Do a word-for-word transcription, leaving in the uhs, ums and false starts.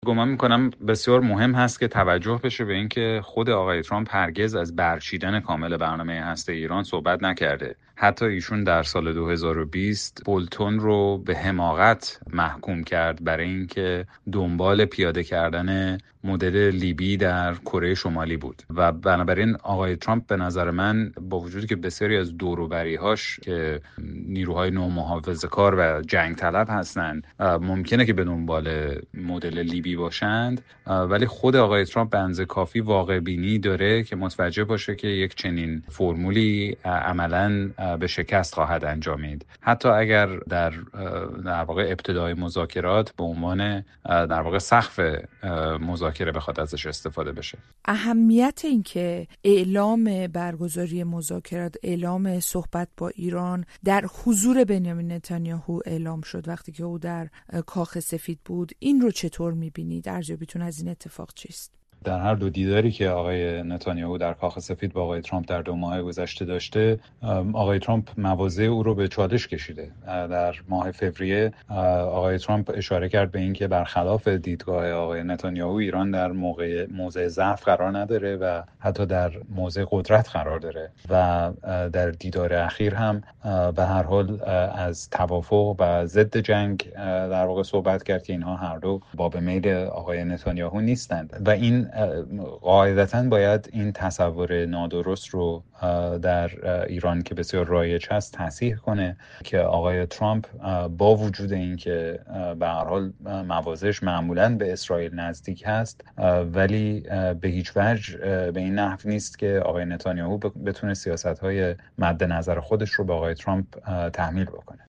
گمان میکنم بسیار مهم هست که توجه بشه به اینکه خود آقای ترامپ هرگز از برچیدن کامل برنامه هسته ایران صحبت نکرده. حتی ایشون در سال دو هزار و بیست بولتون رو به حماقت محکوم کرد برای اینکه دنبال پیاده کردن مدل لیبی در کره شمالی بود و بنابراین آقای ترامپ به نظر من با وجودی که بسیاری از دور و بری‌هاش که نیروهای نومحافظه‌کار و جنگ طلب هستند ممکنه که به دنبال مدل لیبی باشند، ولی خود آقای ترامپ به اندازه کافی واقع بینی داره که متوجه باشه که یک چنین فرمولی عملاً به شکست خواهد انجامید، حتی اگر در در واقع ابتدای مذاکرات به عنوان در واقع سقف مذاکره بخواد ازش استفاده بشه. اهمیت این که اعلام برگزاری مذاکرات، اعلام صحبت با ایران در حضور بنیامین نتانیاهو اعلام شد وقتی که او در کاخ سفید بود، این رو چطور می‌بینید؟ ارزیابیتون از این اتفاق چیست؟ در هر دو دیداری که آقای نتانیاهو در کاخ سفید با آقای ترامپ در دو ماه گذشته داشته، آقای ترامپ مواضع او رو به چالش کشیده. در ماه فوریه آقای ترامپ اشاره کرد به اینکه برخلاف دیدگاه آقای نتانیاهو ایران در موقع موضع ضعف قرار نداره و حتی در موضع قدرت قرار داره و در دیدار اخیر هم به هر حال از توافق و ضد جنگ در واقع صحبت کرد که اینها هر دو باب میل آقای نتانیاهو نیستند و این قاعدتاً باید این تصور نادرست رو در ایران که بسیار رایج هست تصحیح کنه که آقای ترامپ با وجود اینکه به هر حال مواضعش معمولاً به اسرائیل نزدیک هست، ولی به هیچ وجه به این نحو نیست که آقای نتانیاهو بتونه سیاست‌های مد نظر خودش رو به آقای ترامپ تحمیل بکنه.